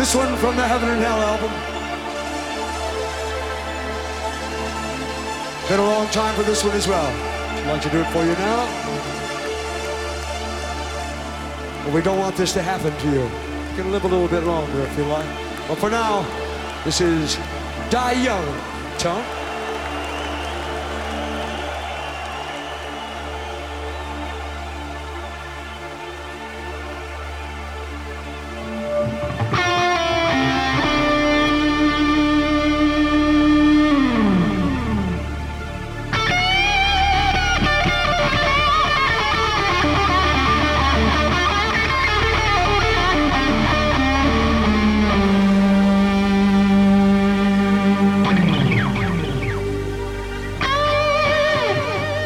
This one from the Heaven and Hell album. Been a long time for this one as well. I'd like to do it for you now. But we don't want this to happen to you. You can live a little bit longer if you like. But for now, this is Die Young, Tone.